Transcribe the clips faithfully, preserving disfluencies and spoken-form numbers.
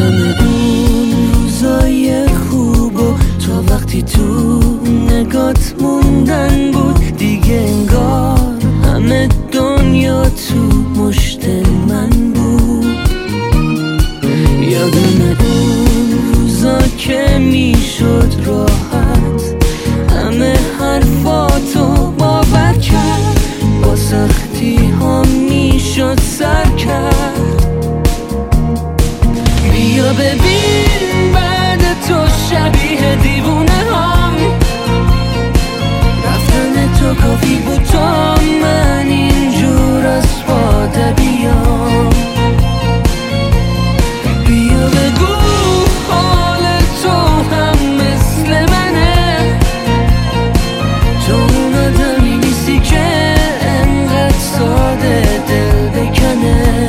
یادم اون روزای خوب و تا وقتی تو نگات موندن بود، دیگه انگار همه دنیا تو مشت من بود. یادم اون روزا که میشد راحت همه حرفاتو باور کرد، با سختی ها میشد سر کرد. بیا ببین بعد تو شبیه دیوونه هم، رفتن تو کافی بود تا من اینجور از باده بیام. بیا بگو حال تو هم مثل منه، تو اون آدمی نیستی که انقدر ساده دل بکنه.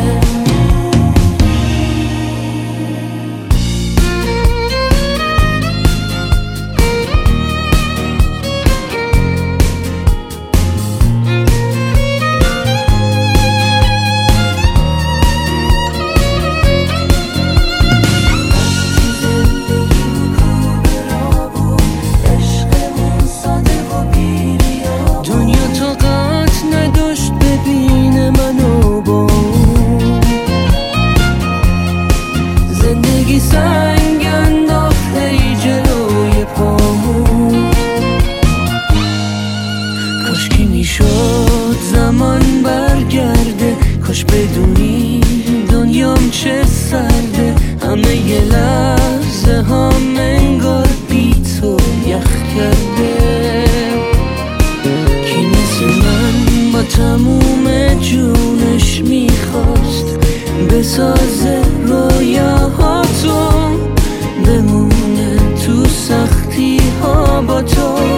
سنگ انداخته جلوی پامون، کاش که میشد زمان برگرده، کاش بدونی دنیام چه سرده. همه یه لحظه ها انگار بی تو یخ کرده. کی مثل من با تموم جونش میخواست بسازه رویاهاتو، بمونه تو سختی ها با تو.